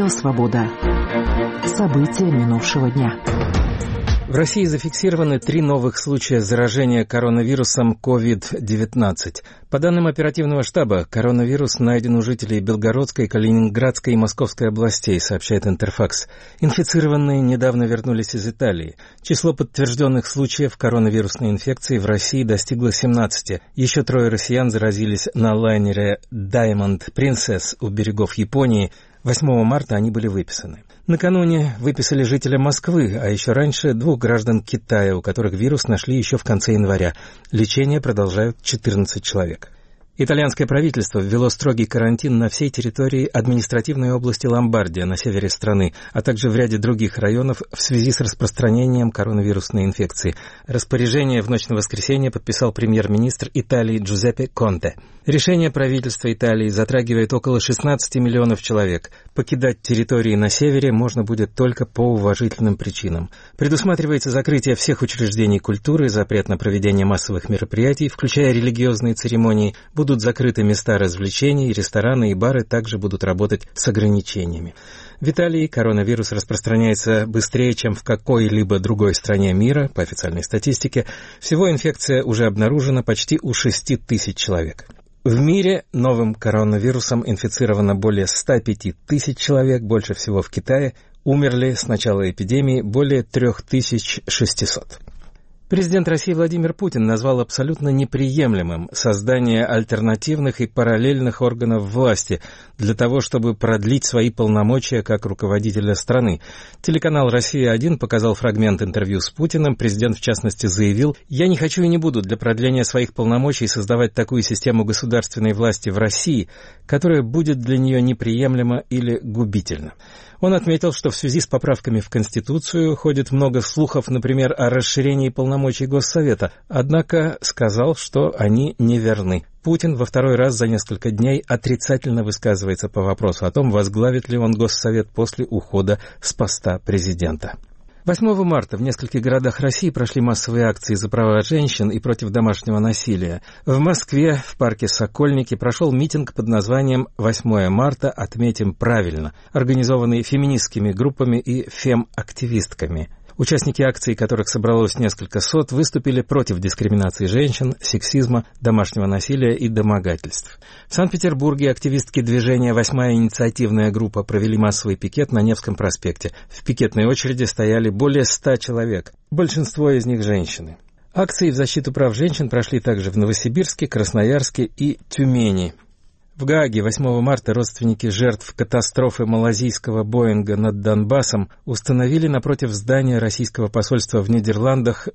Радио «Свобода». События минувшего дня. В России зафиксированы 3 новых случая заражения коронавирусом COVID-19. По данным оперативного штаба, коронавирус найден у жителей Белгородской, Калининградской и Московской областей, сообщает Интерфакс. Инфицированные недавно вернулись из Италии. Число подтвержденных случаев коронавирусной инфекции в России достигло 17. Еще 3 россиян заразились на лайнере Diamond Princess у берегов Японии. 8 марта они были выписаны. Накануне выписали жителя Москвы, а еще раньше 2 граждан Китая, у которых вирус нашли еще в конце января. Лечение продолжают 14 человек. Итальянское правительство ввело строгий карантин на всей территории административной области Ломбардия на севере страны, а также в ряде других районов в связи с распространением коронавирусной инфекции. Распоряжение в ночь на воскресенье подписал премьер-министр Италии Джузеппе Конте. Решение правительства Италии затрагивает около 16 миллионов человек. Покидать территории на севере можно будет только по уважительным причинам. Предусматривается закрытие всех учреждений культуры, запрет на проведение массовых мероприятий, включая религиозные церемонии. Будут закрыты места развлечений, рестораны и бары также будут работать с ограничениями. В Италии коронавирус распространяется быстрее, чем в какой-либо другой стране мира, по официальной статистике. Всего инфекция уже обнаружена почти у 6 тысяч человек. В мире новым коронавирусом инфицировано более 105 тысяч человек, больше всего в Китае. Умерли с начала эпидемии более 3600. Президент России Владимир Путин назвал абсолютно неприемлемым создание альтернативных и параллельных органов власти для того, чтобы продлить свои полномочия как руководителя страны. Телеканал «Россия-1» показал фрагмент интервью с Путиным. Президент, в частности, заявил: «Я не хочу и не буду для продления своих полномочий создавать такую систему государственной власти в России, которая будет для нее неприемлема или губительна». Он отметил, что в связи с поправками в Конституцию ходит много слухов, например, о расширении полномочий Госсовета, однако сказал, что они неверны. Путин во 2-й раз за несколько дней отрицательно высказывается по вопросу о том, возглавит ли он Госсовет после ухода с поста президента. 8 марта в нескольких городах России прошли массовые акции за права женщин и против домашнего насилия. В Москве в парке Сокольники прошел митинг под названием «8 марта отметим правильно», организованный феминистскими группами и фем-активистками. Участники акций, которых собралось несколько сот, выступили против дискриминации женщин, сексизма, домашнего насилия и домогательств. В Санкт-Петербурге активистки движения «8-я инициативная группа» провели массовый пикет на Невском проспекте. В пикетной очереди стояли более 100 человек, большинство из них женщины. Акции в защиту прав женщин прошли также в Новосибирске, Красноярске и Тюмени. В Гааге 8 марта родственники жертв катастрофы малазийского Боинга над Донбассом установили напротив здания российского посольства в Нидерландах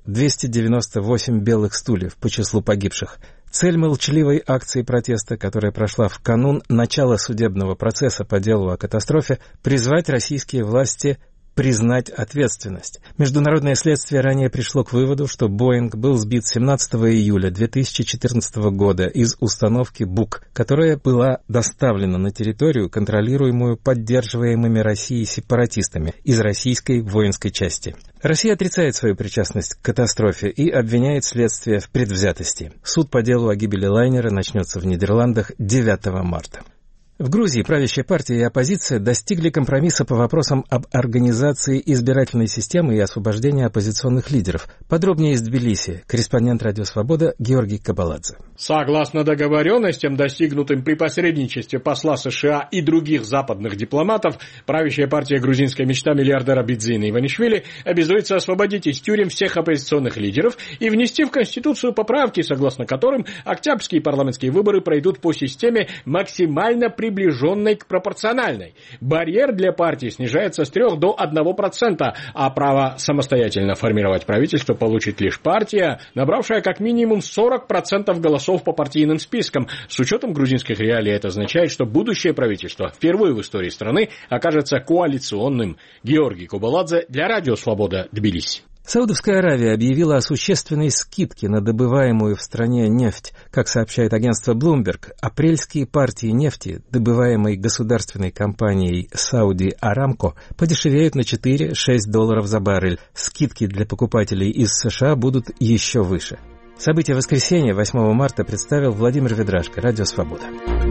298 белых стульев по числу погибших. Цель молчаливой акции протеста, которая прошла в канун начала судебного процесса по делу о катастрофе, призвать российские власти признать ответственность. Международное следствие ранее пришло к выводу, что Боинг был сбит 17 июля 2014 года из установки БУК, которая была доставлена на территорию, контролируемую поддерживаемыми Россией сепаратистами из российской воинской части. Россия отрицает свою причастность к катастрофе и обвиняет следствие в предвзятости. Суд по делу о гибели лайнера начнется в Нидерландах 9 марта. В Грузии правящая партия и оппозиция достигли компромисса по вопросам об организации избирательной системы и освобождении оппозиционных лидеров. Подробнее из Тбилиси. Корреспондент «Радио Свобода» Георгий Кабаладзе. Согласно договоренностям, достигнутым при посредничестве посла США и других западных дипломатов, правящая партия «Грузинская мечта» миллиардера Бидзина Иванишвили обязуется освободить из тюрем всех оппозиционных лидеров и внести в Конституцию поправки, согласно которым октябрьские парламентские выборы пройдут по системе максимально приближенной к пропорциональной. Барьер для партии снижается с 3 до 1%, а право самостоятельно формировать правительство получит лишь партия, набравшая как минимум 40% голосов по партийным спискам. С учетом грузинских реалий это означает, что будущее правительство впервые в истории страны окажется коалиционным. Георгий Кабаладзе для Радио Свобода, Тбилиси. Саудовская Аравия объявила о существенной скидке на добываемую в стране нефть. Как сообщает агентство Bloomberg, апрельские партии нефти, добываемой государственной компанией Saudi Aramco, подешевеют на $4-6 за баррель. Скидки для покупателей из США будут еще выше. События воскресенья 8 марта представил Владимир Ведрашко, Радио Свобода.